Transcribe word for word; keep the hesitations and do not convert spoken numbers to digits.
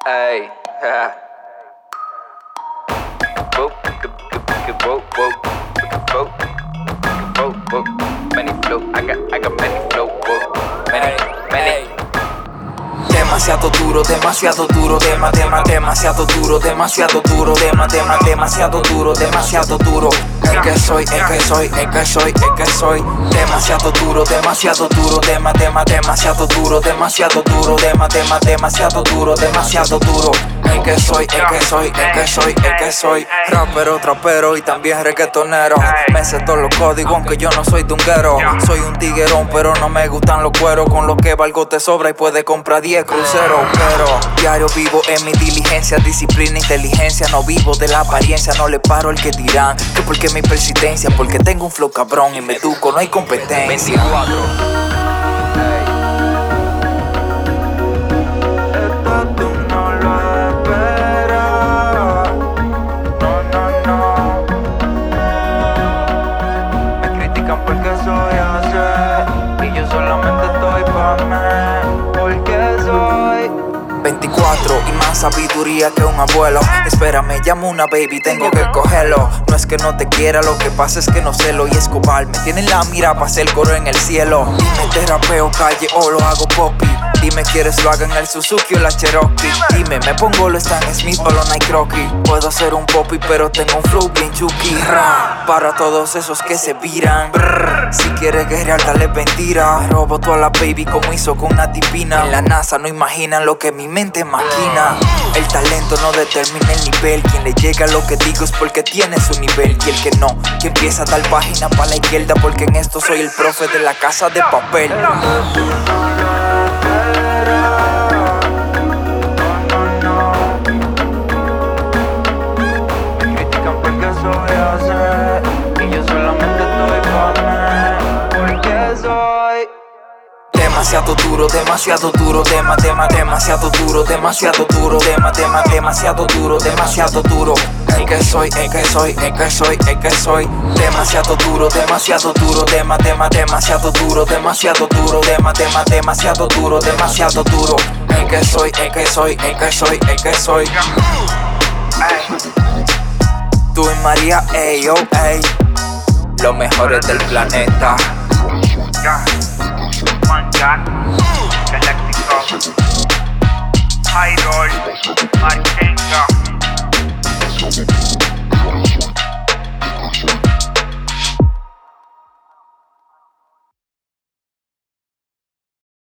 Ey, ja. Whoa, whoa, whoa, whoa, whoa, whoa. Many flow, I got, I got many flow, whoa. Many, many. Demasiado duro, demasiado duro, dema, dema, demasiado duro, demasiado duro, dema, dema, demasiado duro, demasiado duro. Es que soy, es que soy, es que soy, es que soy demasiado duro, demasiado duro, dema, dema, demasiado duro, demasiado duro, dema, dema, demasiado duro, demasiado duro. Es que soy, es que soy, es que soy, es que soy rapero, trapero y también reggaetonero. Me sé todos los códigos aunque yo no soy dunguero. Soy un tiguerón pero no me gustan los cueros. Con lo que valgo te sobra y puedes comprar diez cruceros. Pero diario vivo en mi diligencia, disciplina, inteligencia. No vivo de la apariencia, no le paro al que dirán que porque mi persistencia, porque tengo un flow cabrón y me educo, no hay competencia. veinticuatro. Porque soy así y yo solamente estoy pa' mí, porque soy veinticuatro y más sabiduría que un abuelo. Espérame, llamo una baby, tengo que cogerlo. No es que no te quiera, lo que pasa es que no celo. Y Escobar me tiene la mira pa' hacer coro en el cielo. Dime, te rapeo calle o lo hago poppy. Dime, ¿quieres lo haga en el Suzuki o la Cherokee? Dime, ¿me pongo lo Stan Smith o lo Nike Rocky? Puedo ser un poppy pero tengo un flow bien chucky. Para todos esos que se viran. Brr, si quieres guerrear dale mentira. Robo toda la baby como hizo con una tipina. En la NASA no imaginan lo que mi mente maquina. El talento no determina el nivel. Quien le llega a lo que digo es porque tiene su nivel. Y el que no, que empieza a dar página para la izquierda. Porque en esto soy el profe de la casa de papel. Demasiado duro, demasiado duro, dema, dema, demasiado duro, demasiado duro, dema, dema, demasiado duro, demasiado duro. Es que soy, es que soy, es que soy, es que soy demasiado duro, demasiado duro, dema, dema, demasiado duro, demasiado duro, dema, dema, demasiado duro, demasiado duro. Es que soy, es que soy, es que soy, es que soy. Tú y María, ey, oh, ey, los mejores del planeta. Galáctico, Hyrule, Marchenga.